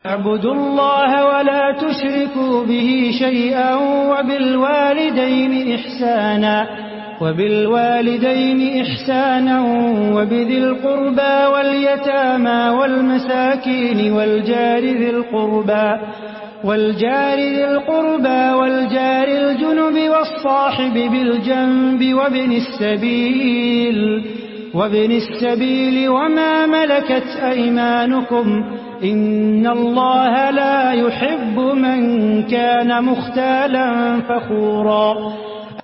اعبدوا الله ولا تشركوا به شيئا وبالوالدين إحسانا وبذي القربى واليتامى والمساكين والجار ذي القربى والجار الجنب والصاحب بالجنب وابن السبيل وما ملكت أيمانكم إن الله لا يحب من كان مختالا فخورا